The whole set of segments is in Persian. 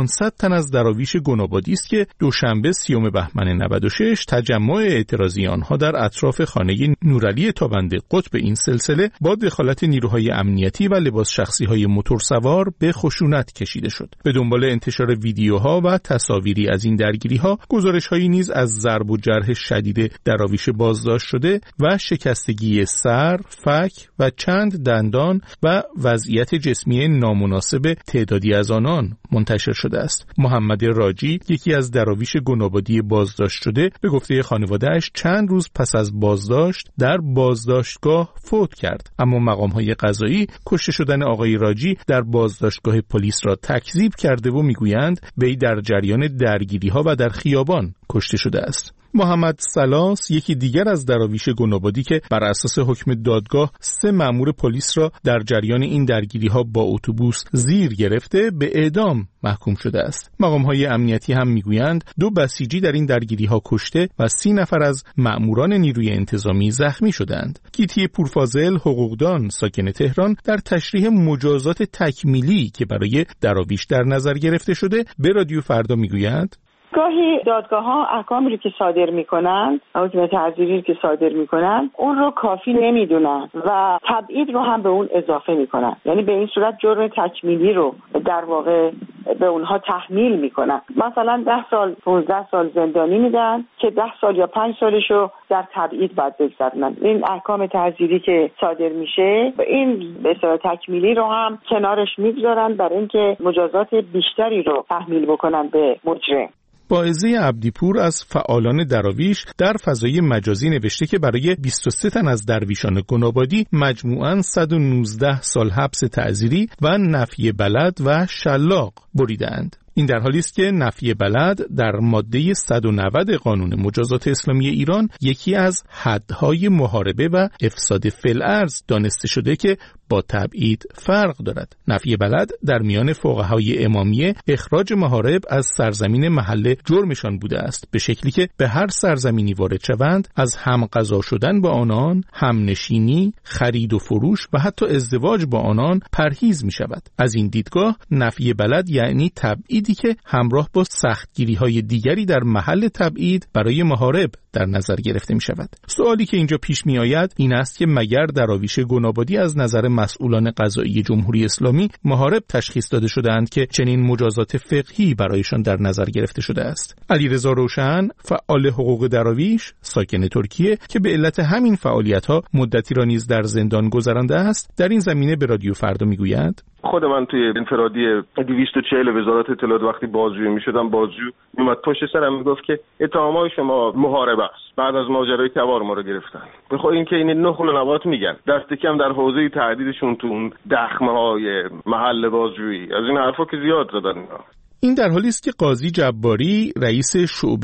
500 تن از دراویش گنابادی است که دوشنبه 30 بهمن 96 تجمع اعتراضی آنها در اطراف خانه نورعلی تابنده قطب این سلسله با دخالت نیروهای امنیتی و لباس شخصی‌های موتورسوار به خشونت کشیده شد. به دنبال انتشار ویدیوها و تصاویری از این درگیری‌ها، گزارش‌هایی نیز از ضرب و جرح شدید دراویش بازداشت شده و شکستگی سر، فک و چند دندان و وضعیت جسمی نامناسب تعدادی از آنان منتشر شده است. محمد راجی، یکی از دراویش گنابادی بازداشت شده، به گفته خانواده‌اش چند روز پس از بازداشت در بازداشتگاه فوت کرد، اما مقام‌های قضایی کشته شدن آقای راجی در بازداشتگاه پلیس را تکذیب کرده و میگویند وی در جریان درگیری‌ها و در خیابان کشته شده است. محمد سلاس، یکی دیگر از دراویش گنابادی که بر اساس حکم دادگاه 3 مأمور پلیس را در جریان این درگیری‌ها با اتوبوس زیر گرفته، به اعدام محکوم شده است. مقام‌های امنیتی هم میگویند 2 بسیجی در این درگیری‌ها کشته و 30 نفر از مأموران نیروی انتظامی زخمی شدند. گیتی پورفاضل، حقوقدان ساکن تهران، در تشریح مجازات تکمیلی که برای دراویش در نظر گرفته شده به رادیو فردا میگوید گاهی دادگاه‌ها احکامی رو که صادر می‌کنن، حکم تعزیری رو که صادر می‌کنن، اون رو کافی نمی‌دونن و تبعید رو هم به اون اضافه می‌کنن. یعنی به این صورت جرم تکمیلی رو در واقع به اونها تحمیل می‌کنن. مثلا 10 سال 15 سال زندانی میدن که 10 سال یا 5 سالشو در تبعید بعد بگذرونن. این احکام تعزیری که صادر میشه این به اصطلاح تکمیلی رو هم کنارش می‌گذارن برای اینکه مجازات بیشتری رو تحمیل بکنن به مجرم. باعزه عبدیپور از فعالان دراویش در فضای مجازی نوشته که برای 23 تن از درویشان گنابادی مجموعاً 119 سال حبس تعزیری و نفی بلد و شلاق بریدند. این در حالی است که نفی بلد در ماده 190 قانون مجازات اسلامی ایران یکی از حدهای محاربه و افساد فی‌الارض دانسته شده که با تبعید فرق دارد. نفی بلد در میان فقهای امامیه اخراج محارب از سرزمین محل جرمشان بوده است، به شکلی که به هر سرزمینی وارد شوند از هم غذا شدن با آنان، هم نشینی، خرید و فروش و حتی ازدواج با آنان پرهیز می شود. از این دیدگاه نفی بلد یعنی تبعیدی که همراه با سختگیری‌های دیگری در محل تبعید برای محارب در نظر گرفته می شود. سوالی که اینجا پیش می آید این است که مگر دراویش گنابادی از نظر مسئولان قضایی جمهوری اسلامی محارب تشخیص داده شده‌اند که چنین مجازات فقهی برایشان در نظر گرفته شده است؟ علیرضا روشن، فعال حقوق دراویش ساکن ترکیه که به علت همین فعالیت‌ها مدتی را نیز در زندان گذرانده است، در این زمینه به رادیو فردا میگوید خود من توی انفرادی 240 وزارت اطلاعات وقتی بازجویی می‌شدم، بازجو میومد پشت سرم میگفت که اتهامای شما محاربه است. بعد از ماجرای تبار ما رو گرفتن. بخواد اینکه این نخل و نبات میگن، دست کم در حوزه تهدیدشون تو اون دخمه‌های محل بازجویی از این حرفا که زیاد زدن. این در حالی است که قاضی جباری رئیس شعبه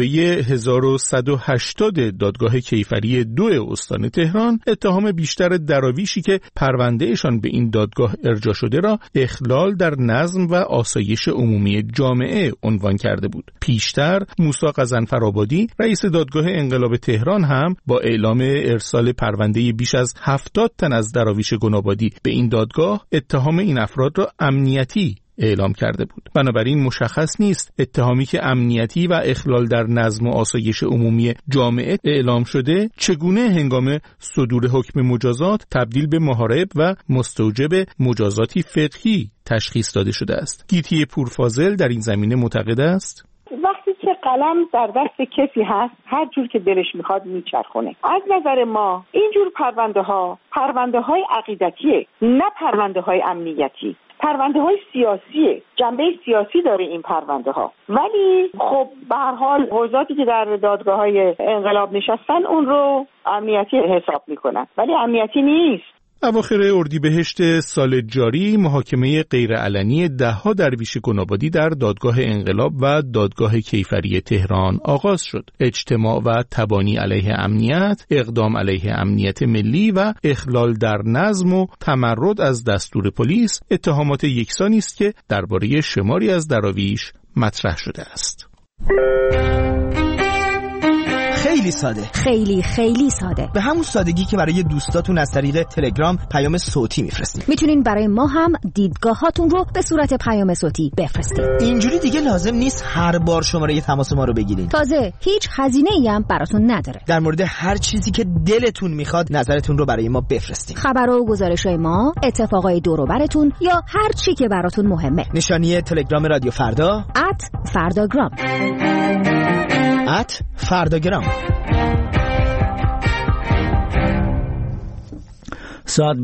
1180 دادگاه کیفری 2 استان تهران اتهام بیشتر دراویشی که پروندهشان به این دادگاه ارجاع شده را اخلال در نظم و آسایش عمومی جامعه عنوان کرده بود. پیشتر موسی غضنفرآبادی رئیس دادگاه انقلاب تهران هم با اعلام ارسال پرونده بیش از 70 تن از دراویش گنابادی به این دادگاه اتهام این افراد را امنیتی اعلام کرده بود. بنابراین مشخص نیست اتهامی که امنیتی و اخلال در نظم و آسایش عمومی جامعه اعلام شده چگونه هنگام صدور حکم مجازات تبدیل به محارب و مستوجب مجازاتی فقهی تشخیص داده شده است. گیتی پورفاضل در این زمینه معتقد است وقتی که قلم در دست کسی هست هر جور که دلش میخواد میچرخونه. از نظر ما اینجور پرونده های عقیدتیه، نه پرونده های امنیتی. پرونده های سیاسیه، جنبه سیاسی داره این پرونده ها، ولی خب به هر حال حوزاتی که در دادگاه های انقلاب نشستن اون رو امنیتی حساب میکنن، ولی امنیتی نیست. اواخر اردیبهشت سال جاری محاکمه غیرعلنی 10 درویش گنابادی در دادگاه انقلاب و دادگاه کیفری تهران آغاز شد. اجتماع و تبانی علیه امنیت، اقدام علیه امنیت ملی و اخلال در نظم و تمرد از دستور پلیس اتهامات یکسانی است که درباره شماری از دراویش مطرح شده است. خیلی ساده، خیلی خیلی ساده، به همون سادگی که برای دوستاتون از طریق تلگرام پیام صوتی میفرستین. میتونین برای ما هم دیدگاهاتون رو به صورت پیام صوتی بفرستین. اینجوری دیگه لازم نیست هر بار شماره تماس ما رو بگیرین. تازه هیچ هزینه‌ای هم براتون نداره. در مورد هر چیزی که دلتون میخواد نظرتون رو برای ما بفرستین. خبر و گزارش‌های ما، اتفاقای دور و برتون یا هر چی که براتون مهمه. نشانی تلگرام رادیو فردا @فرداگرام. فرداگرام. ساعت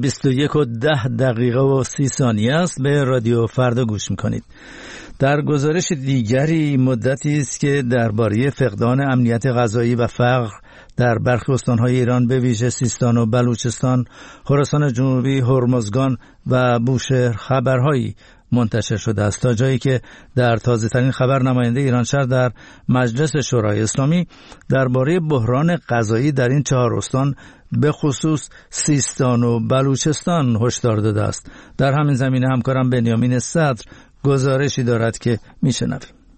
21:10 است. به رادیو فردا گوش میکنید. در گزارش دیگری مدتی است که درباره فقدان امنیت غذایی و فقر در برخی استان‌های ایران به ویژه سیستان و بلوچستان، خراسان جنوبی، هرمزگان و بوشهر خبرهایی منتشر شده است، تا جایی که در تازه‌ترین خبر نماینده ایرانشهر در مجلس شورای اسلامی درباره بحران غذایی در این 4 استان به خصوص سیستان و بلوچستان هشدار داده است. در همین زمینه همکارم بنیامین صدر گزارشی دارد که میشنویم.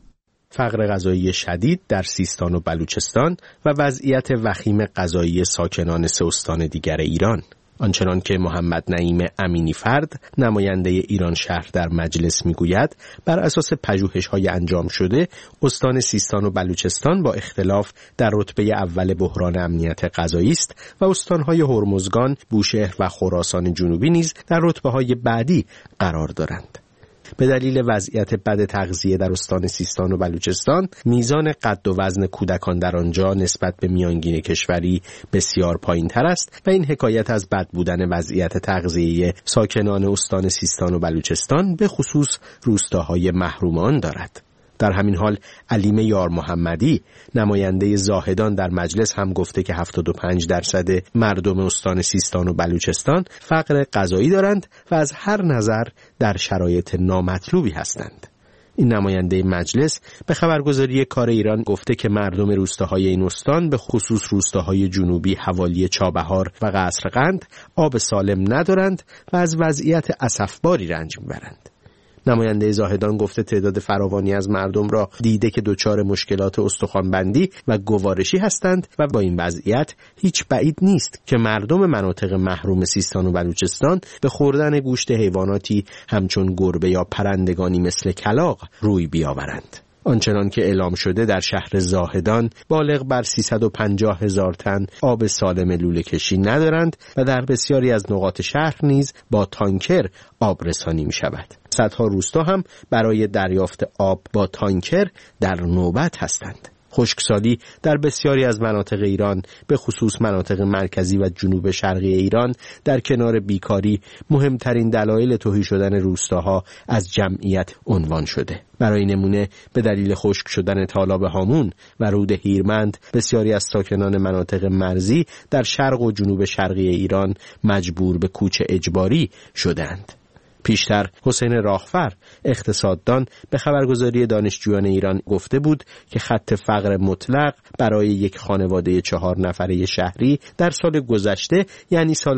فقر غذایی شدید در سیستان و بلوچستان و وضعیت وخیم غذایی ساکنان 3 استان دیگر ایران. آنچنان که محمد نعیم امینی فرد نماینده ایران شهر در مجلس میگوید، بر اساس پژوهش‌های انجام شده استان سیستان و بلوچستان با اختلاف در رتبه اول بحران امنیت غذایی است و استان‌های هرمزگان، بوشهر و خراسان جنوبی نیز در رتبه‌های بعدی قرار دارند. به دلیل وضعیت بد تغذیه در استان سیستان و بلوچستان، میزان قد و وزن کودکان در آنجا نسبت به میانگین کشوری بسیار پایین‌تر است و این حکایت از بد بودن وضعیت تغذیه ساکنان استان سیستان و بلوچستان به خصوص روستاهای محروم آن دارد. در همین حال علیم یار محمدی نماینده زاهدان در مجلس هم گفته که 75% مردم استان سیستان و بلوچستان فقر غذایی دارند و از هر نظر در شرایط نامطلوبی هستند. این نماینده مجلس به خبرگزاری کار ایران گفته که مردم روستاهای این استان به خصوص روستاهای جنوبی حوالی چابهار و قصرقند آب سالم ندارند و از وضعیت اسفباری رنج میبرند. نماینده زاهدان گفته تعداد فراوانی از مردم را دیده که دچار مشکلات استخوانبندی و گوارشی هستند و با این وضعیت هیچ بعید نیست که مردم مناطق محروم سیستان و بلوچستان به خوردن گوشت حیواناتی همچون گربه یا پرندگانی مثل کلاغ روی بیاورند. آنچنان که اعلام شده در شهر زاهدان بالغ بر 350,000 تن آب سالم لوله کشی ندارند و در بسیاری از نقاط شهر نیز با تانکر آب رسانی می شود. صدها روستا هم برای دریافت آب با تانکر در نوبت هستند. خشکسالی در بسیاری از مناطق ایران به خصوص مناطق مرکزی و جنوب شرقی ایران در کنار بیکاری مهمترین دلایل تهی شدن روستاها از جمعیت عنوان شده. برای نمونه به دلیل خشک شدن تالاب هامون و رود هیرمند بسیاری از ساکنان مناطق مرزی در شرق و جنوب شرقی ایران مجبور به کوچ اجباری شدند. پیشتر حسین راهفر اقتصاددان به خبرگزاری دانشجویان ایران گفته بود که خط فقر مطلق برای یک خانواده 4 نفره شهری در سال گذشته یعنی سال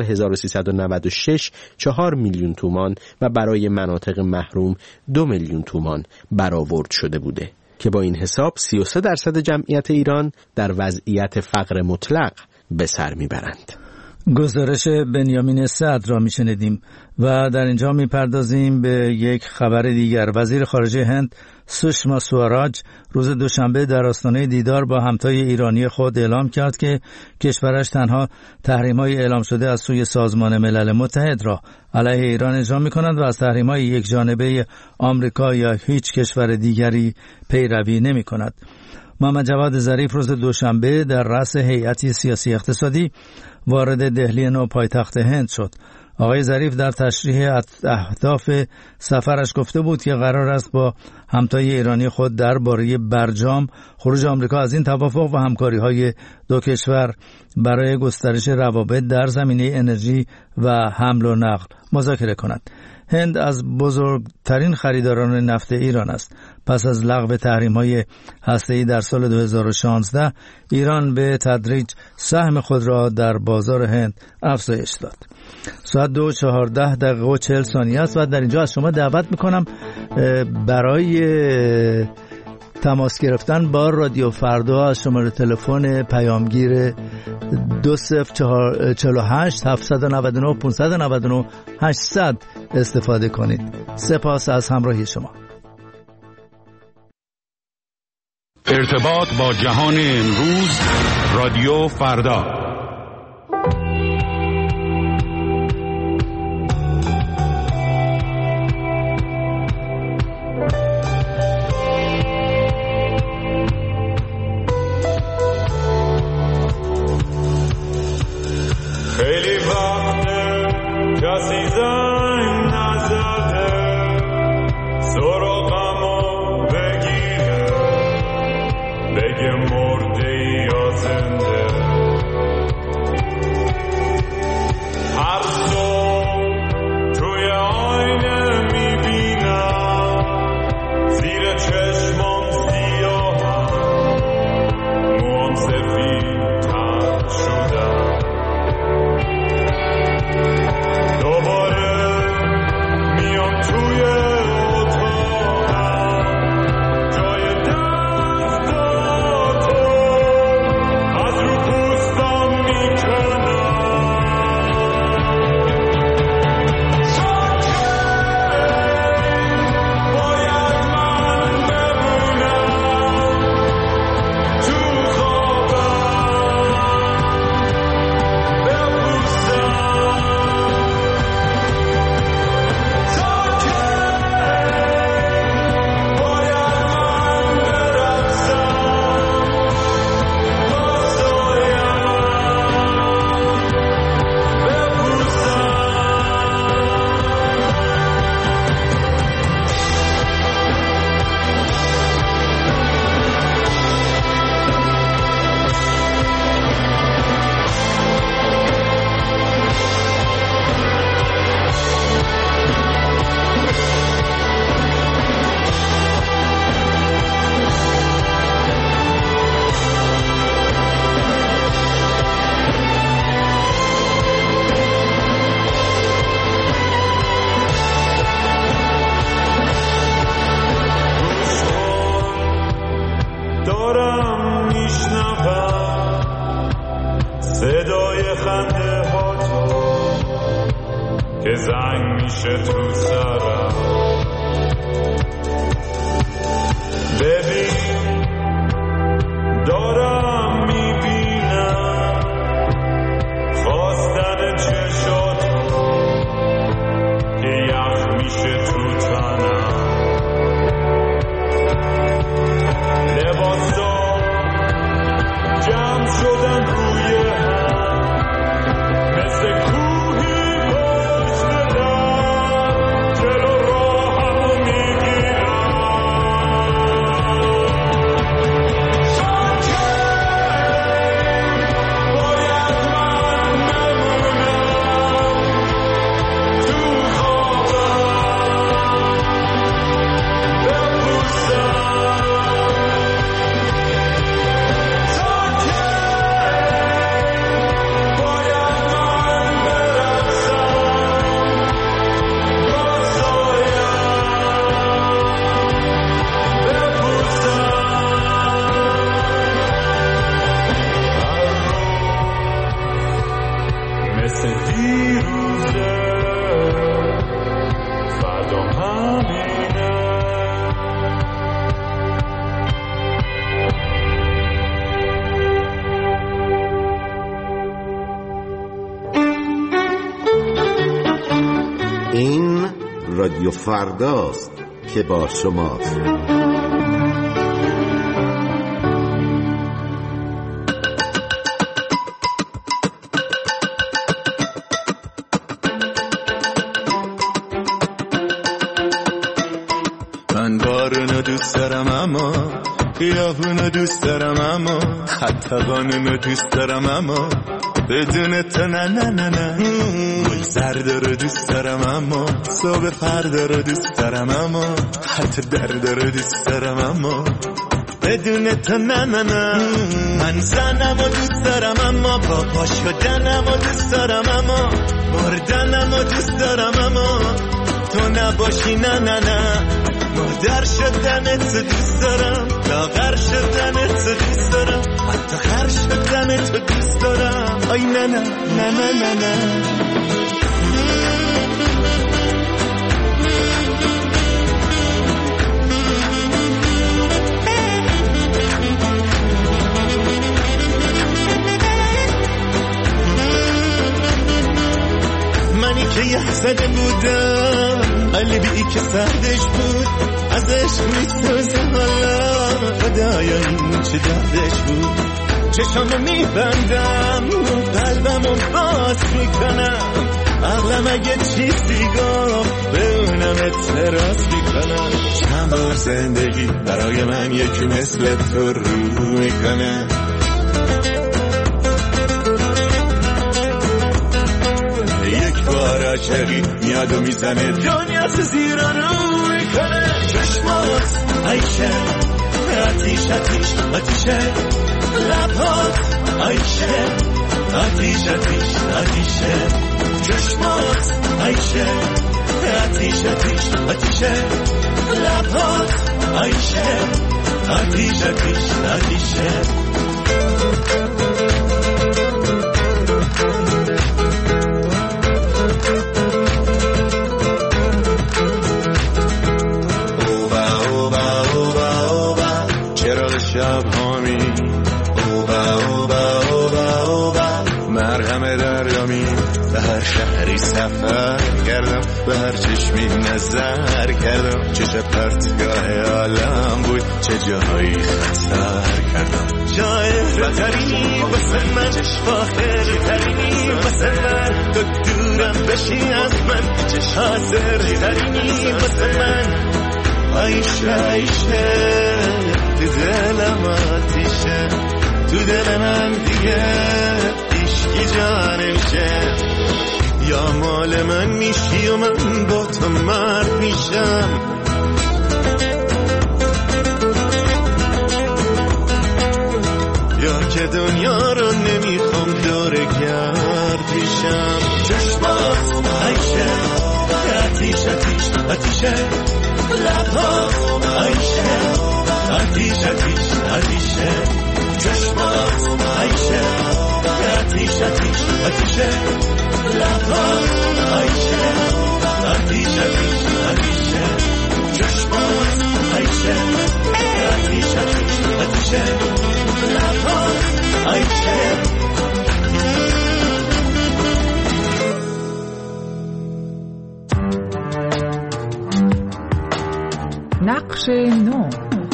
1396 4 میلیون تومان و برای مناطق محروم 2 میلیون تومان برآورد شده بوده که با این حساب 33% جمعیت ایران در وضعیت فقر مطلق به سر میبرند. گزارش بنیامین صدر را میشنیدیم و در اینجا میپردازیم به یک خبر دیگر. وزیر خارجه هند سوشما سواراج روز دوشنبه در آستانه دیدار با همتای ایرانی خود اعلام کرد که کشورش تنها تحریم‌های اعلام شده از سوی سازمان ملل متحد را علیه ایران اجرا می‌کند و از تحریم‌های یک جانبه آمریکا یا هیچ کشور دیگری پیروی نمی‌کند. محمد جواد ظریف روز دوشنبه در رأس هیئتی سیاسی اقتصادی وارد دهلی نو پایتخت هند شد. آقای ظریف در تشریح اهداف سفرش گفته بود که قرار است با همتای ایرانی خود درباره برجام خروج آمریکا از این توافق و همکاری‌های دو کشور برای گسترش روابط در زمینه انرژی و حمل و نقل مذاکره کند. هند از بزرگترین خریداران نفت ایران است. پس از لغو تحریم‌های هسته‌ای در سال 2016 ایران به تدریج سهم خود را در بازار هند افزایش داد. ساعت 2:14 است و در اینجا از شما دعوت میکنم برای تماس گرفتن با رادیو فردا از شماره تلفن پیامگیر 2048 799 599 800 استفاده کنید. سپاس از همراهی شما. ارتباط با جهان امروز، رادیو فردا. خیلی وقته کسی زنگ نزده سراغمو بگیره بگه مرده یا زنده. هر صبح توی آینه میبینم زیر چشمام سیاهم موام سفید تر شدم. دوباره میام توی اتاقم جای دستاتو از رو پوستم میکنم. ساکن باید من بمونم تو خوابم بپوسم. دارم میشنوم صدای خنده ها تو که زنگ میشه تو سرم. ببین دارم میبینم خواستن چشاتو که یخ میشه تو تنم. لباسا جمع شدن روی هم مثل کوهی پشت در جلو راهمو میگیرم. ساکن باید من بمونم تو خوابم بپوسم. این رادیو فرداست که با شماست. من بارونو دوست دارم اما خیابونو دوست دارم اما حتی قانونو دوست دارم اما بدون تو نه نه نه نه. گل زرد رو دوست دارم اما صبح فردا رو دوست دارم اما حتی درد رو دوست دارم اما بدون تو نه نه نه. من زنم و دوست دارم اما با پا شدنم و دوست دارم اما مردنم و دوست دارم اما تو نباشی نه نه نه. مادر شدنت دوست دارم لاغر شدنت دوست دارم، حتی خر شدنت دوست دارم. آی نه نه نه نه نه نه. منی که یه زده بودم، قلبی که سردش بود ازش میسوزه حالا، خدایا این چه دردش بود. چشامو میبندم قلبمو باز میکنم، عقلم اگه چیزی گفت به اونم اعتراض میکنم. چند بار زندگی برای من یکی مثل تو رو میکنه، یک بار عاشقی میاد و میزنه دنیا تو زیر رو میکنه. چشمات عیشه آتیش آتیش آتیشه، لبات عیشه آتیش آتیش آتیشه. چشمات عیشه آتیش آتیش آتیشه، لبات عیشه آتیش آتیش آتیشه. شب هامی اوبا اوبا اوبا اوبا، مرهم دریامی. به هر شهری سفر کردم، به هر چشمی نظر کردم. چه پرتگاه عالم بود، چه جایی خطر کردم. جای خطری واسه من، فاخری ترینی واسه من. تو دورم بشی از من، چه حاضر ترینی واسه من. عیشه عیشه تو دلم آتیشه، تو دل من دیگه عشقی جا نمیشه. یا مال من میشی و من با تو مرد میشم، یا که دنیا رو نمیخوام دوره گرد میشم. چشمات عیشه آتیش آتیش آتیشه، لبات عیشه آتیش آتیش آتیشه. چشمات عیشه آتیش آتیش آتیشه، لبات عیشه آتیش آتیش آتیشه. چشمات عیشه آتیش آتیش آتیشه، لبات عیشه. نقش نو.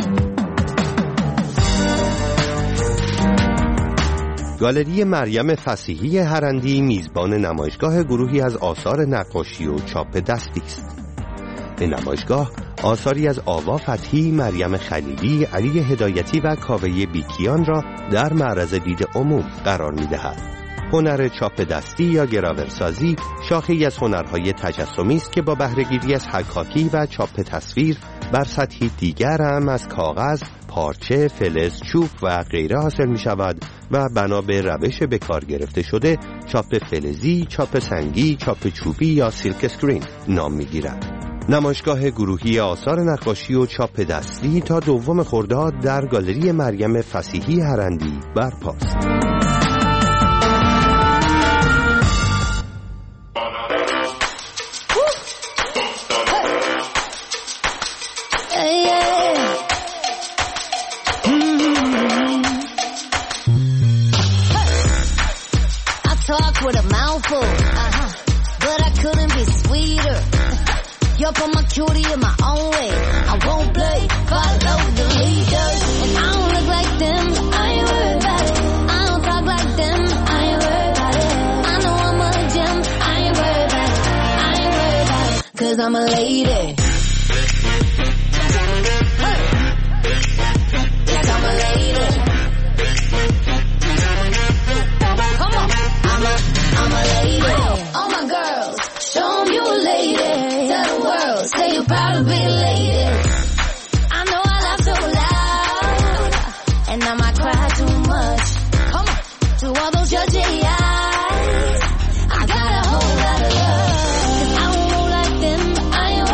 گالری مریم فصیحی هرندی میزبان نمایشگاه گروهی از آثار نقاشی و چاپ دستی است. این نمایشگاه آثاری از آوا فتحی، مریم خلیلی، علی هدایتی و کاوه بیکیان را در معرض دید عموم قرار می‌دهد. هنر چاپ دستی یا گراورسازی شاخه‌ای از هنرهای تجسمی است که با بهره‌گیری از حکاکی و چاپ تصویر بر سطحی دیگر هم از کاغذ، پارچه، فلز، چوب و غیره حاصل می شود و بنا به روش به کار گرفته شده چاپ فلزی، چاپ سنگی، چاپ چوبی یا سیلک اسکرین نام می گیرد. نمایشگاه گروهی آثار نقاشی و چاپ دستی تا 2 خرداد در گالری مریم فصیحی هرندی برپاست. With a mouthful, but I couldn't be sweeter. You're from my cutie in my own way. I won't play, follow the leaders. And I don't look like them, I ain't worried about it. I don't talk like them, I ain't worried about it. I know I'm a gem, I ain't worried about it. I ain't worried about it, 'cause I'm a lady. Hey. Yes, I'm a lady. Come on. I'm a lady. All my girls, show 'em you a lady. Tell the world, say you're proud to be a lady. I know I laugh so loud, and I might cry too much. Come on, to all those judgy eyes, I got a whole lot of love. 'Cause I don't roll like them, I ain't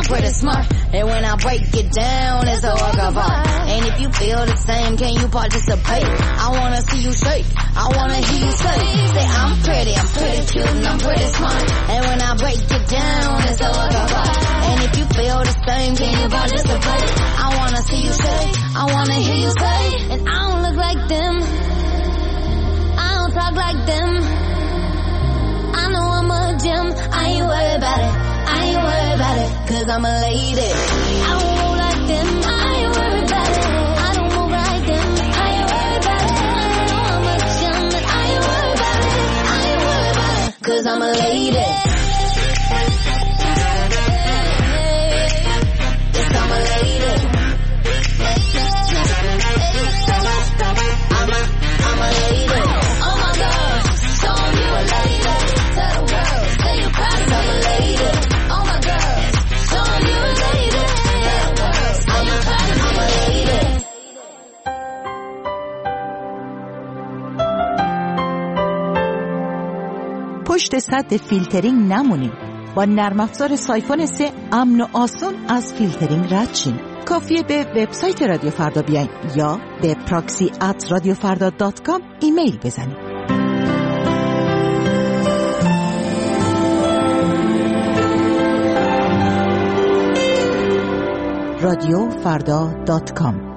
pretty smart. And when I break it down, it's a work of art. And if you feel the same, can you participate? I wanna see you shake, I wanna hear you say I'm pretty cute, and I'm pretty smart. And when I break it down, it's a work of art. And if you feel the same, can you participate? I wanna see you shake, I wanna hear you say. And I don't look like them, I don't talk like them. I know I'm a gem, I ain't worried about it, I ain't worried about it, cause I'm a lady. I don't move like them, I ain't worried about it. I don't move like them, I ain't worried about it. I know I'm a gem, but I ain't worried about it, I ain't worried about it, cause I'm a lady. Yes, I'm a lady. I'm a lady. Oh my God, show 'em you a lady. Tell the world, say you're proud, I'm a lady. Oh my God, show 'em you a lady. Tell the world, say you're proud, I'm a lady. پشت سد فیلترینگ نمونیم. با نرم افزار سایفون 3 امن و آسون از فیلترینگ رد شین. کافیه به وبسایت رادیو فردا بیاین یا به proxy@radiofarda.com ایمیل بزنید. radiofarda.com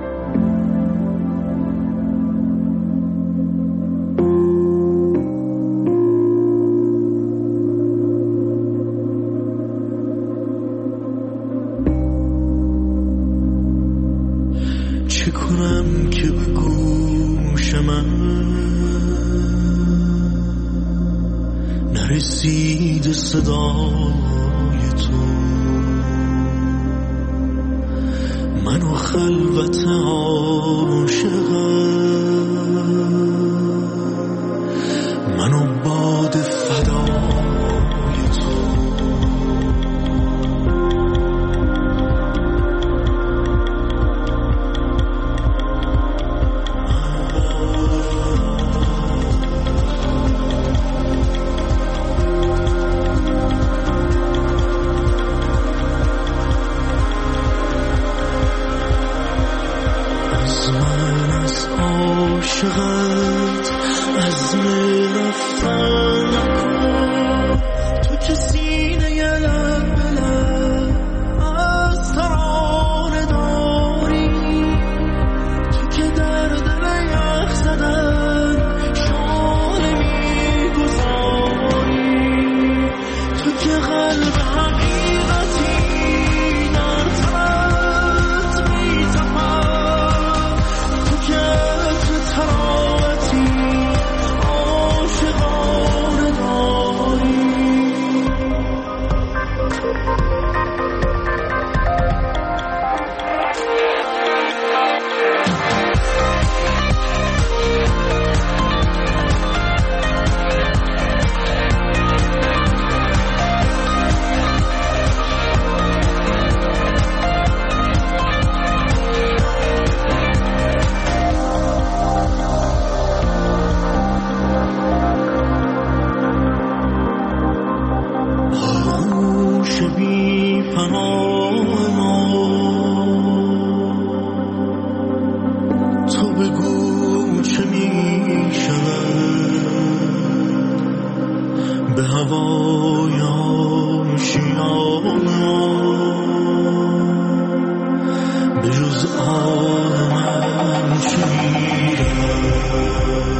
چه کنم که به گوش من نرسید صدای تو؟ منو خلوت عاشقم، منو باد فدای تو. عاشقت عزم رفتن نکن، تو که سینه لب به لب از ترانه داری، تو که در دل یخ زدن شانه میگذاری، تو که قلب حقیقتی در تنت میتپد، تو که تراوتی عاشقانه داری. بی پناه ما تو بگو چه می شود به هوای آشیان ما، به جز آه من چه می رود.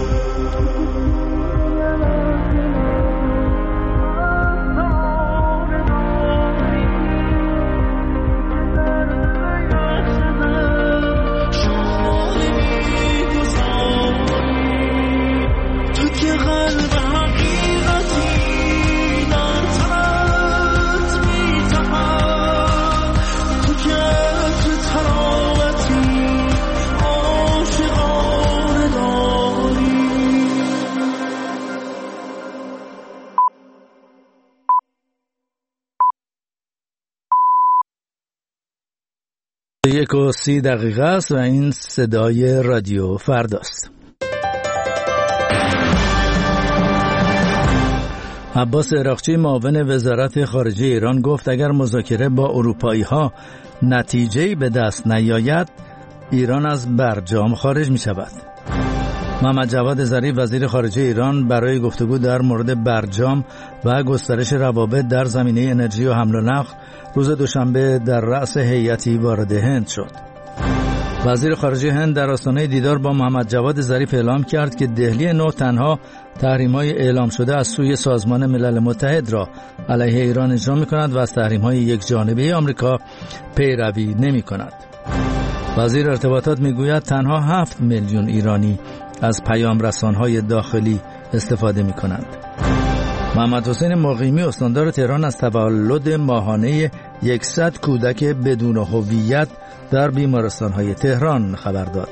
یک و 30 دقیقه است و این صدای رادیو فرداست. عباس عراقچی معاون وزارت خارجه ایران گفت اگر مذاکره با اروپایی‌ها نتیجه‌ای به دست نیاید ایران از برجام خارج می‌شود. محمد جواد ظریف وزیر خارجه ایران برای گفتگو در مورد برجام و گسترش روابط در زمینه انرژی و حمل و نقل روز دوشنبه در رأس هیئتی وارد هند شد. وزیر خارجه هند در آستانه دیدار با محمد جواد ظریف اعلام کرد که دهلی نو تنها تحریم‌های اعلام شده از سوی سازمان ملل متحد را علیه ایران اجرا می‌کند و از تحریم‌های یکجانبه آمریکا پیروی نمی‌کند. وزیر ارتباطات می‌گوید تنها 7 میلیون ایرانی از پیام رسان‌های داخلی استفاده می‌کنند. محمد حسین مقیمی استاندار تهران از تولد ماهانه 100 کودک بدون هویت در بیمارستان‌های تهران خبر داد.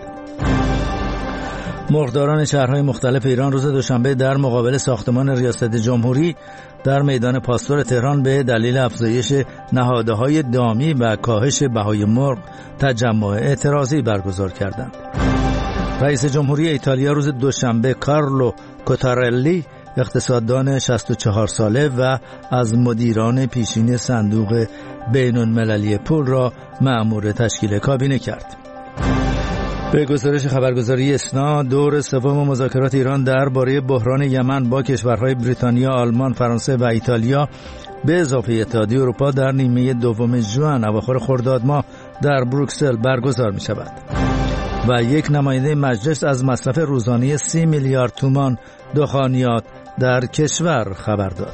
مرغداران شهرهای مختلف ایران روز دوشنبه در مقابل ساختمان ریاست جمهوری در میدان پاستور تهران به دلیل افزایش نهادهای دامی و کاهش بهای مرغ تجمع اعتراضی برگزار کردند. رئیس جمهوری ایتالیا روز دوشنبه کارلو کوتارلی اقتصاددان 64 ساله و از مدیران پیشین صندوق بین‌المللی پول را مأمور تشکیل کابینه کرد. به گزارش خبرگزاری اسنا دور سوم مذاکرات ایران درباره بحران یمن با کشورهای بریتانیا، آلمان، فرانسه و ایتالیا به اضافه اتحادیه اروپا در نیمه دوم ژوئن اواخر خرداد ماه در بروکسل برگزار می شود و یک نماینده مجلس از مصرف روزانه 30 میلیارد تومان دخانیات در کشور خبر داد.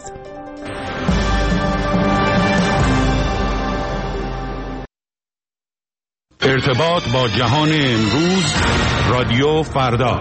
ارتباط با جهان امروز، رادیو فردا.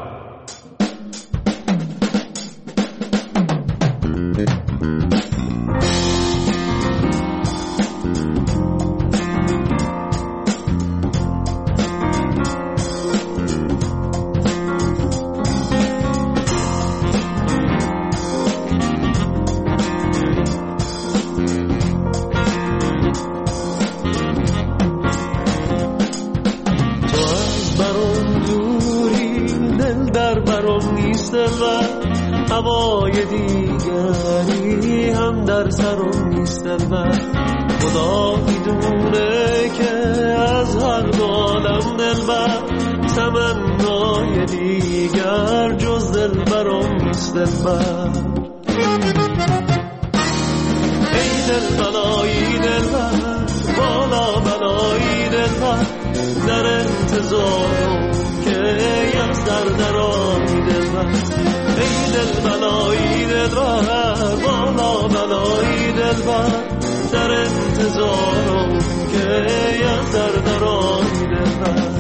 هوای دیگری هم در سرم نیستم و خدا میدونه که از هر دو عالم دلبر تمنای دیگر جز دلبرم نیستم. ای دل بلایی دلبر، بالا بلایی دلبر، در انتظارم که از درآیی دلبر. ای دل بلایی دلبر، بالا بلایی دلبر، در انتظارم که از درآیی دلبر.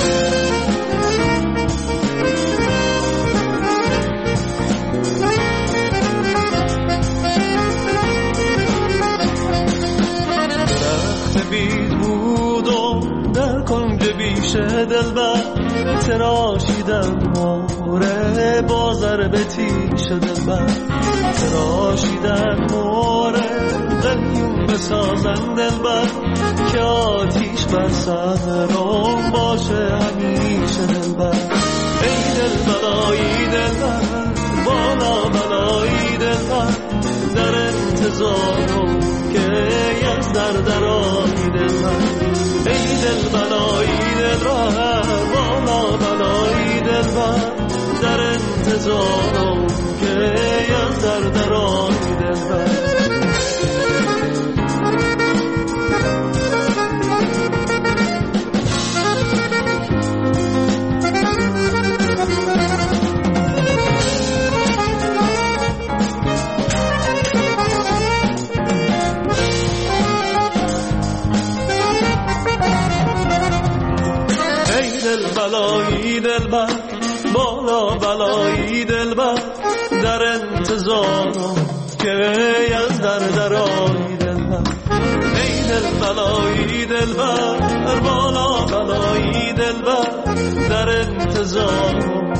درخت بید بودم در کنج بیشه دلبر، تراشیدم موره با ضرب تیش دلبر، تراشیدم موره قلیون بسازن دلبر، که آتیش بر سرم باشه همیشه دلبر. ای دل بلایی دلبر، بالا بلایی دلبر، در انتظارم که از درآیی دلبر. ای دل بلایی دلبر، بالا بلایی دلبر، در انتظارم که از درآیی دلبر. بلایی دلبر، بالا بلایی دلبر، در انتظارم که از درآیی دلبر. ای دل بلایی دلبر، بالا بلایی دلبر، در انتظارم.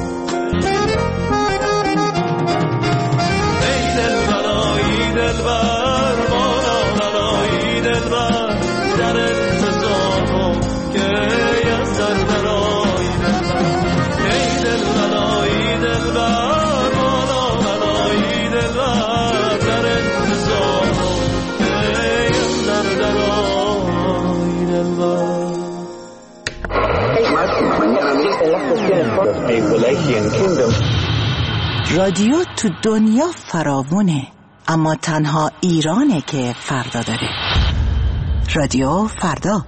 ای دل بلایی دلبر، بالا بلایی دلبر، در انتظارم که از درآیی دلبر. ای دل بلایی دلبر، بالا بلایی دلبر، رادیو تو دنیا فراوونه، اما تنها ایرانه که فردا داره. رادیو فردا.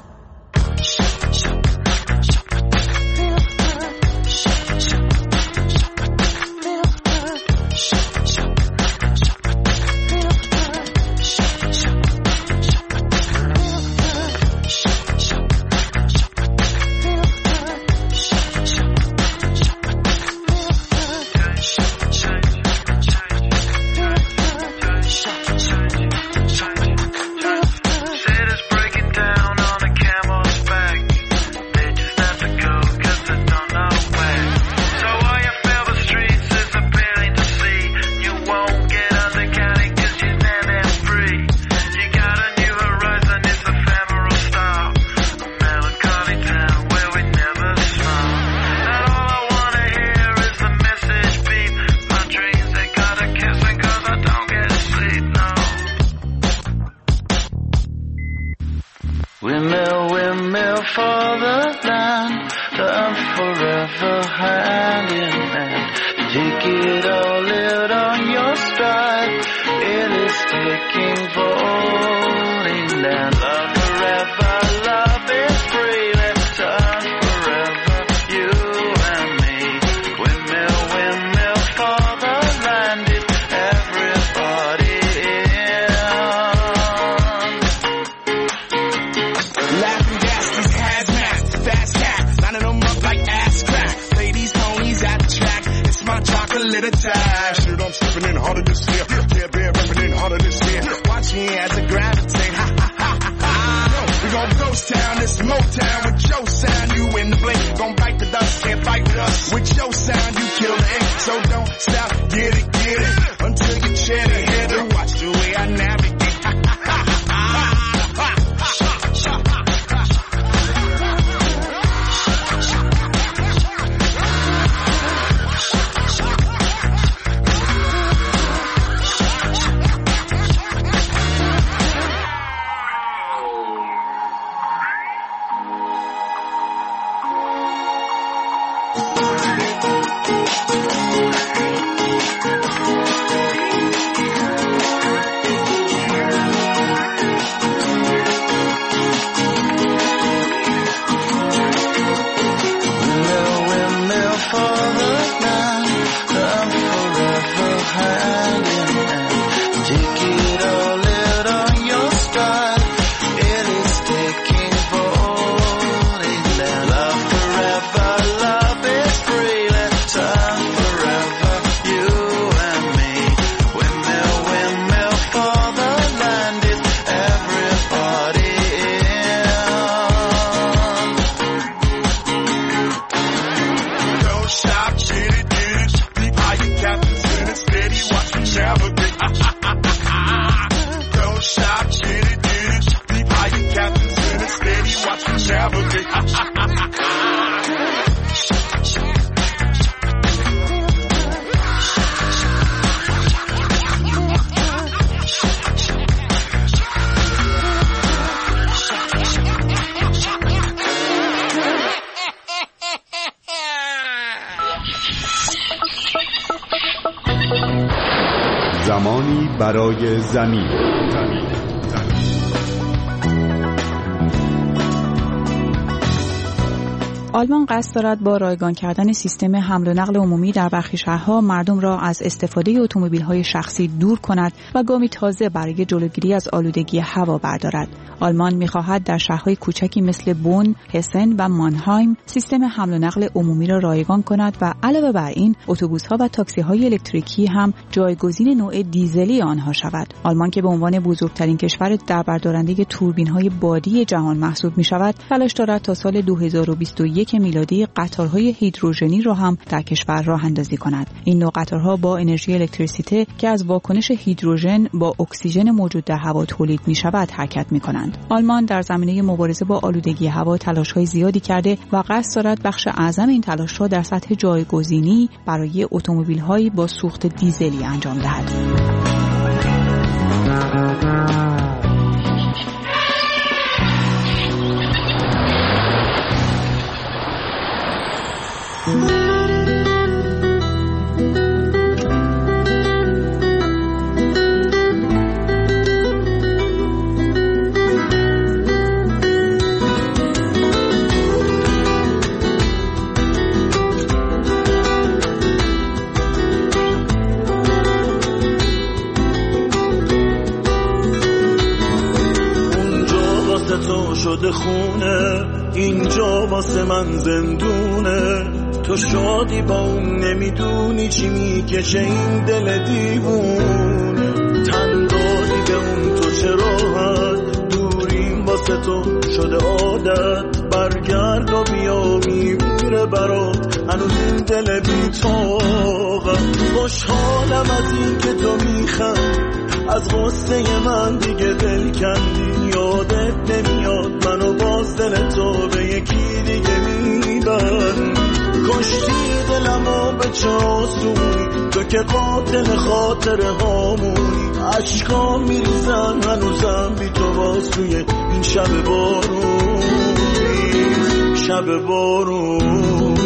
زمانی برای زمین. آلمان قصد دارد با رایگان کردن سیستم حمل و نقل عمومی در برخی شهرها مردم را از استفاده اتومبیل‌های شخصی دور کند و گامی تازه برای جلوگیری از آلودگی هوا بردارد. آلمان می‌خواهد در شهرهای کوچکی مثل بون، هسن و مانهایم سیستم حمل و نقل عمومی را رایگان کند و علاوه بر این اتوبوس‌ها و تاکسی‌های الکتریکی هم جایگزین نوع دیزلی آنها شود. آلمان که به عنوان بزرگترین کشور دربردارنده توربین‌های بادی جهان محسوب می‌شود، تلاش دارد تا سال 2021 میلادی قطارهای هیدروژنی را هم در کشور راه اندازی کند. این نوع قطارها با انرژی الکتریسیته که از واکنش هیدروژن با اکسیژن موجود در هوا تولید می‌شود حرکت می‌کنند. آلمان در زمینه مبارزه با آلودگی هوا تلاش‌های زیادی کرده و قصد دارد بخش اعظم این تلاش‌ها در سطح جایگزینی برای اتومبیل‌های با سوخت دیزلی انجام دهد. شده خونه، اینجا واسه من زندونه. تو شادی با اون نمیدونی چی میکشه این دل دیوونه. تن دادی به اون تو چه راحت، دوریم واسه تو شده عادت. برگرد و بیا میمیره برات هنوز این دل بی طاقت. خوشحالم از این که تو میخند، از غصه من دیگه دل کندی. یادت نمیاد منو باز دل تو به یکی دیگه میبند. کشتی دلمو به چه آسونی، تو که قاتل خاطره هامونی. عشقام میریزن هنوزم بی تو واسوی این شب بارونی، شب بارونی.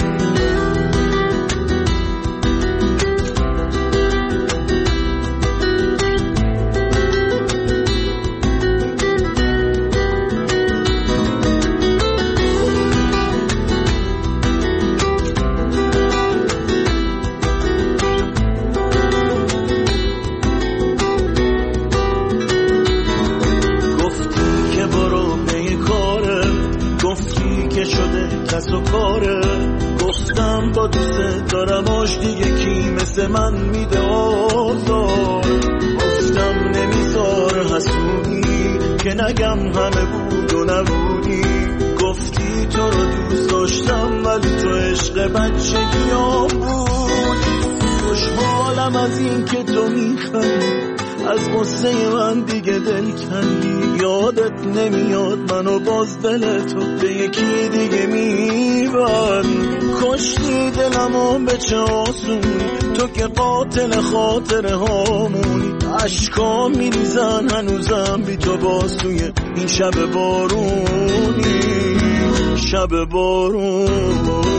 گفتم با دوست دارم آش دیگه کی مثل من میده آزار. گفتم نمیذار حسودی که نگم همه بود و نبودی. گفتی تو رو دوست داشتم ولی تو عشق بچگیام بودی. خوشحالم از این که تو میخندی، از غصه من دیگه دل کندی. یادت نمیاد منو باز دل تو به یکی دیگه میبند. کشتی دلمو به چه آسونی، تو که قاتل خاطره هامونی. عشقام میریزن هنوزم بی تو باسوی این شب بارونی، شب بارونی.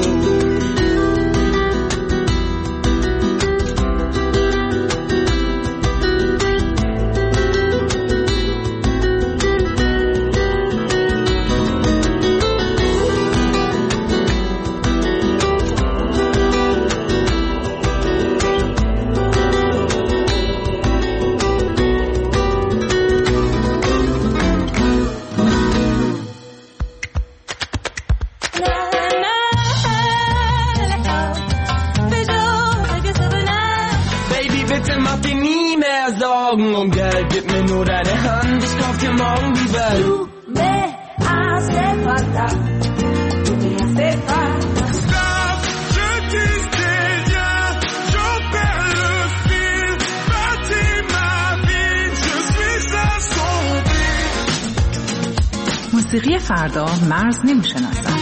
Und Geld, gib mir nur deine Hand, ich kauf dir morgen die Welt. Du me hace falta, tu me hace falta. Stop, je disais bien, j'en perds le fil. Bâtis ma vie, je suis assombri. موسیقی فردا مرز نمیشناسد.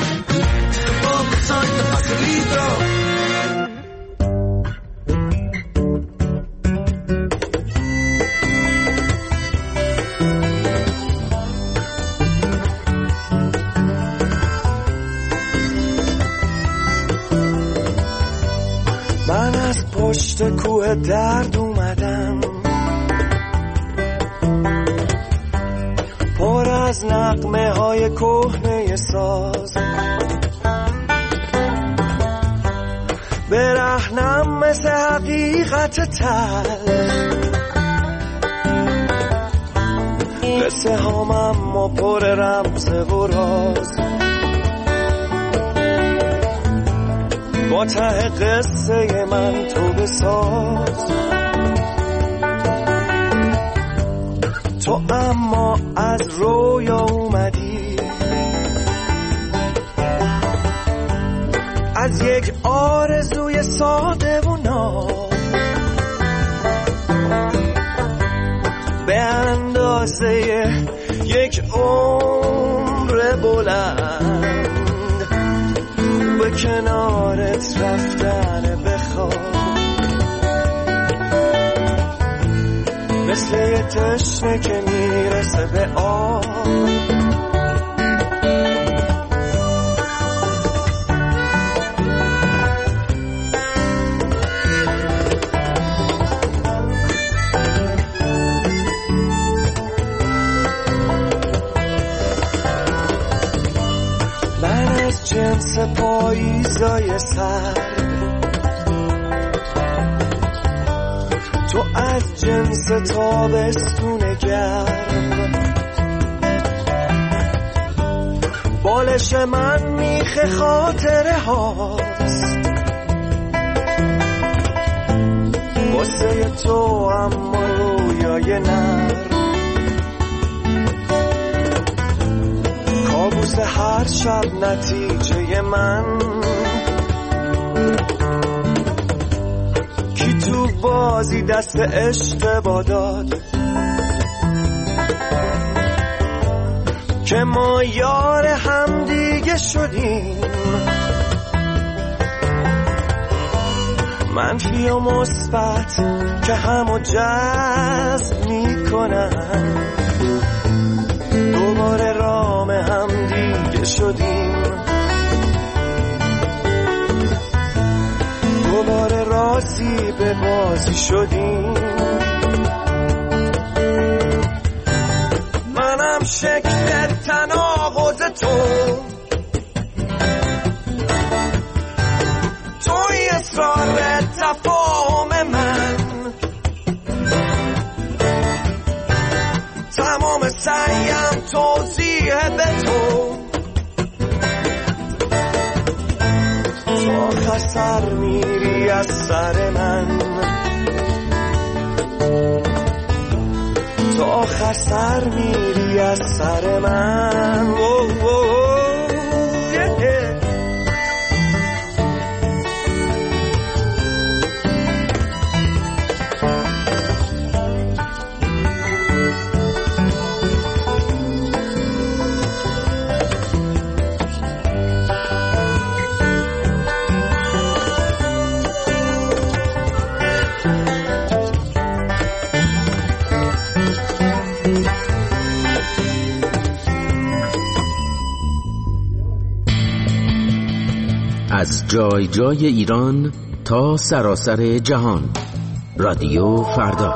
من از پشت کوه درد اومدم، پر از نغمه های کهنه ساز. برهنم مثل حقیقت تلخ، قصه هامم و پر رمز و راز. با ته قصه من تو بساز. تو اما از رویا اومدی، از یک آرزوی ساده و ناب، به اندازه یک عمر بلند به کنارت رفتن بخواب. مثل یه تشنه که میرسه به آب. من از جنس پاییزای سر، تو از جنس تابستون گرم. بالش من میخ خاطره هاست واسه تو اما رویای نر کابوس هر شب نتیجه من کی تو بازی دست اشتباه داد که ما یار هم دیگه شدیم منفی و مثبت که همو جذب میکنن دوباره رام هم دیگه شدیم دوباره راضی به بازی شدیم منم شکل تناقض توی اصرار تفاهم من تمام سعیم توضیح به تو آخر سر میری از سر من تو آخر سر میری از سر من از جای جای ایران تا سراسر جهان رادیو فردا.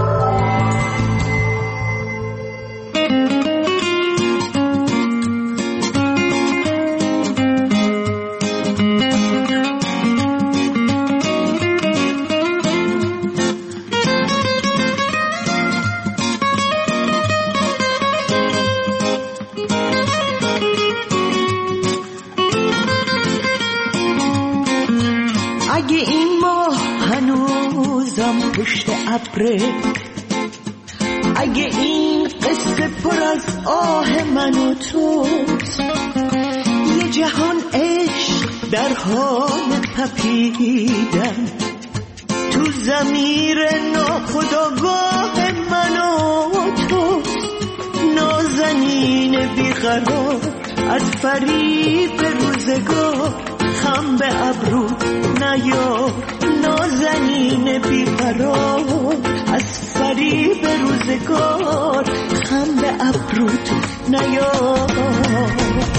اگه این ماه هنوزم پشت ابره، اگه این قصه پر از آه من و توست، یه جهان عشق در حال تپیدن تو ضمیر ناخودآگاه من و توست، نازنین بیقرار از فریب روزگار، خم به ابروت نیار، نازنین بیقرار از فریب روزگار، خم به ابروت نیار.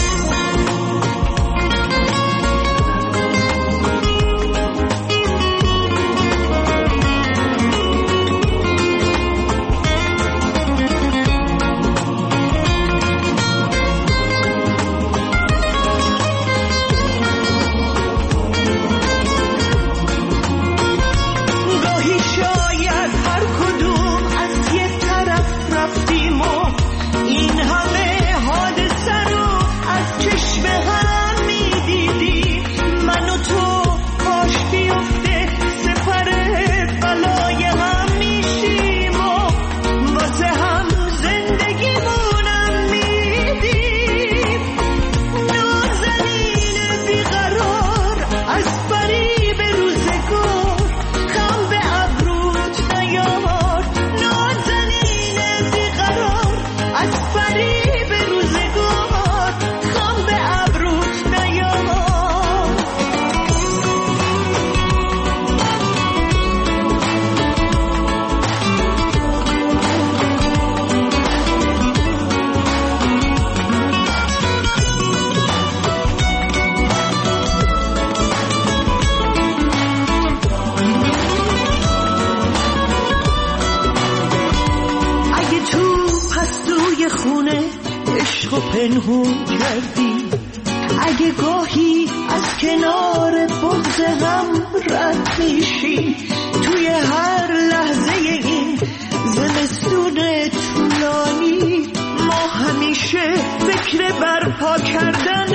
پنهون کردی، اگه گاهی از کنار بغض هم رد میشی، توی هر لحظه این زمستون طولانی ما همیشه فکر برپا کردن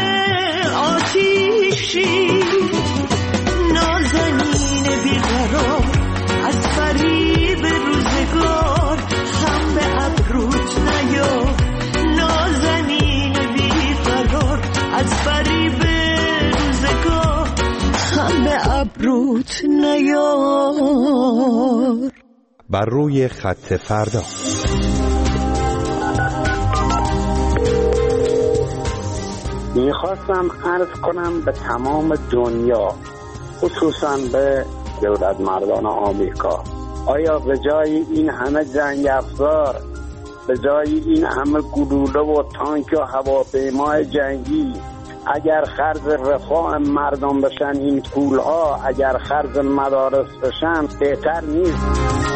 آتیشی. نازنین بیقرار از فریب روزگار، هم به ابروت نیا. نازنین بیقرار از فریب روزگار، هم به ابروت نیار. بر روی خط فردا. میخواستم عرض کنم به تمام دنیا، خصوصا به دولت مردان آمریکا، آیا به جای این همه جنگ افزار، به جای این همه گلوله و تانک و هواپیمای جنگی، اگر خرج رفاه مردم بشن این پولها، اگر خرج مدارس بشن بهتر نیست؟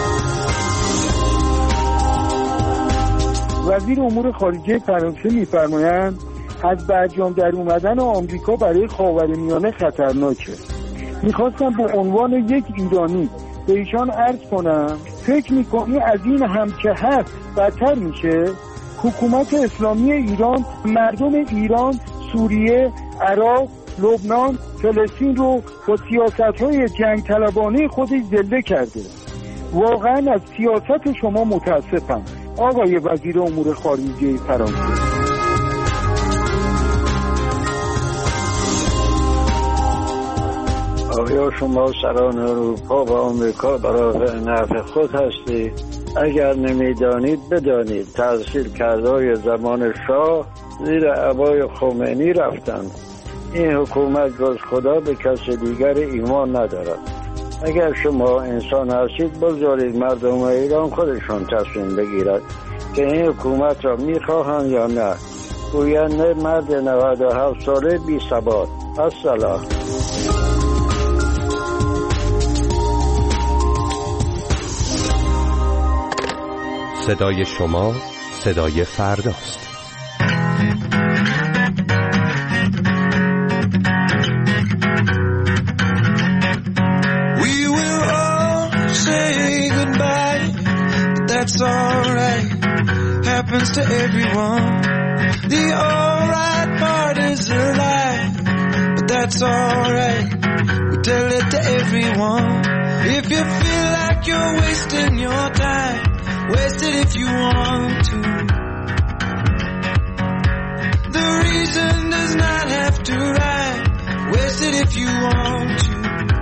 وزیر امور خارجه فرانسه می‌فرمایند از برجام در اومدن آمریکا برای خاورمیانه خطرناکه. میخواستم به عنوان یک ایرانی به ایشان عرض کنم، فکر میکنی از این هم که هست بدتر میشه؟ حکومت اسلامی ایران مردم ایران، سوریه، عراق، لبنان، فلسطین رو با سیاست‌های جنگ طلبانه خودش ذله کرده. واقعا از سیاست شما متاسفم آقای وزیر امور خارجه فرانسه. آیا شما سران اروپا و آمریکا برای نفع خود هستید؟ اگر نمیدانید بدانید تحصیل کردهای زمان شاه زیر عبای خمینی رفتند. این حکومت جز خدا به کس دیگر ایمان ندارد. اگر شما انسان هستید بگذارید مردم ایران خودشون تصمیم بگیرد که این حکومت را میخواهند یا نه. گوینده مرد 97 ساله بی ثبات. السلام. صدای شما صدای فرداست. We will all say goodbye, but that's alright. Happens to everyone. The alright part is a lie, but that's alright. We tell it to everyone. If you feel like you're wasting your time, waste it if you want to. The reason does not have to rhyme. Waste it if you want to.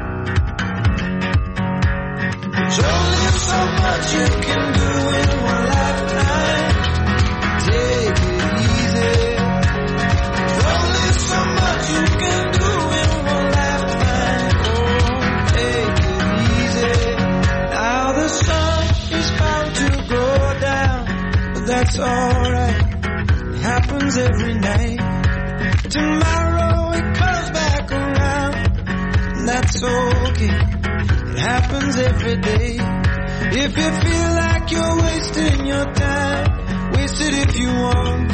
There's only so much you can do in one lifetime. Take it easy. There's only so much you can do in one lifetime. Oh, take it easy. Now the sun is bound to go down, but that's alright. It happens every night. Tomorrow it comes back around, and that's okay. It happens every day. If you feel like you're wasting your time, waste it if you want.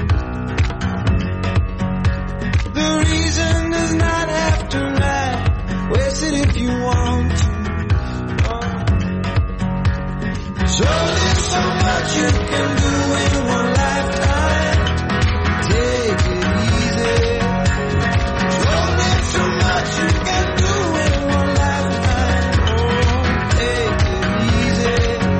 The reason does not have to lie. Waste it if you want to. There's only so much you can do in one lifetime. Take it easy. There's only so much you can do in one lifetime. Oh, take it easy.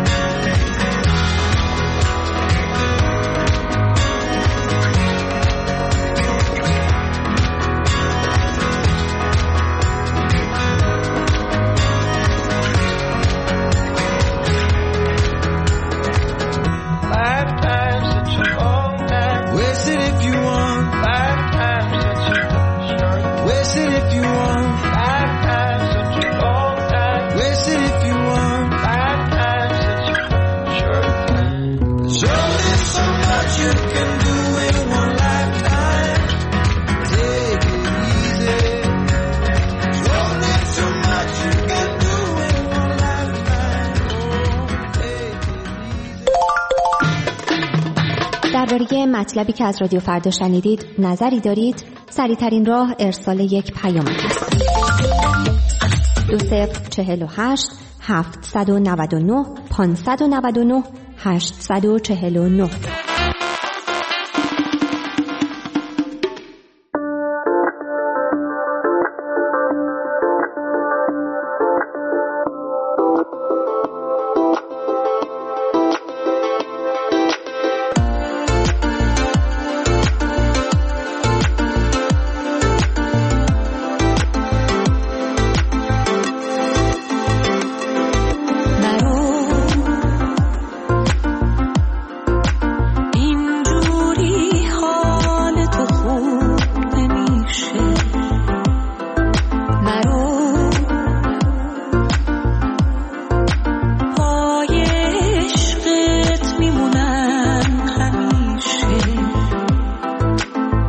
درباره مطلبی که از رادیو فردا شنیدید نظری دارید؟ سریع‌ترین راه ارسال یک پیام است. 2048 799 599 849.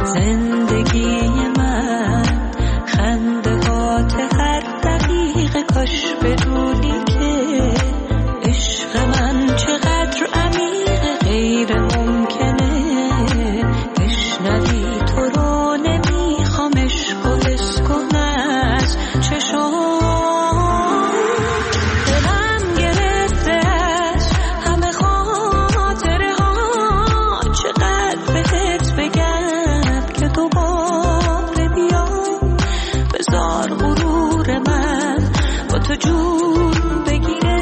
زندگی من خنده هات هر دقیقه کاش بدونی که عشق من چقدر عمیق غیر ممکنه بشنوی تو رو نمیخوام عشق و حس کن از چشام دلم گرفته از همه خاطره ها چقدر بهت بگم که دوباره بیام بذار غرور من با تو جون بگیره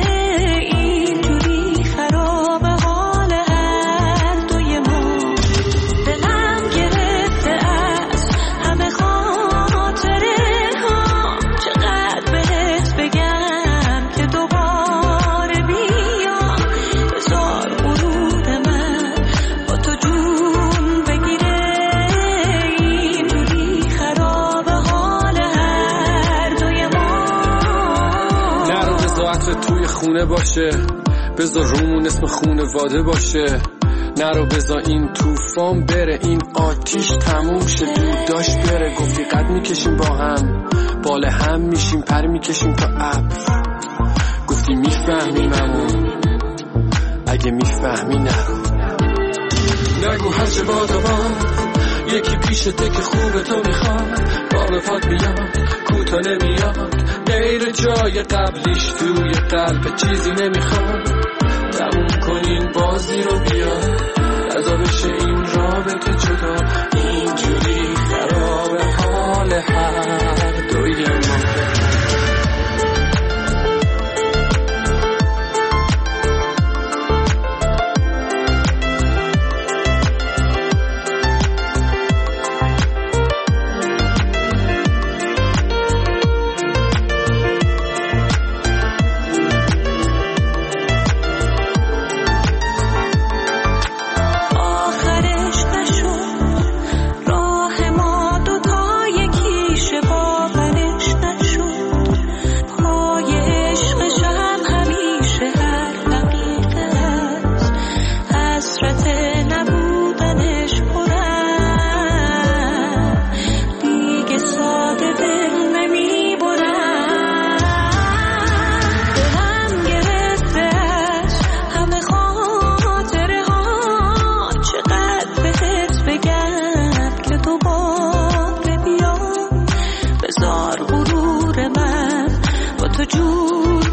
اینجوری خراب حال هر دوی ما دلم گرفته از همه خاطره ها چقدر بهت بگم که دوباره بیام بذار غرور من با تو جون بگیره اینجوری خراب حال هر دوی ما نرو بذار توی خونه باشه بذار رومون اسم خونواده باشه نرو بذار این طوفان بره این آتیش تموم شه دوداش بره گفتی قد میکشیم با هم بال هم میشیم پر میکشیم تا ابر گفتی میفهمیممون اگه میفهمی نرو نگو هرچه باد و باد یکی پیشته که خوبه تو میخواد بار پاد میاد کوتا نمیاد غیر جای قبلیش توی قلب چیزی نمیخواد تموم کنین بازی رو بیا رضا بشه این رابطه جدا اینجوری خراب حال هر دوی ما غرور من با تو جون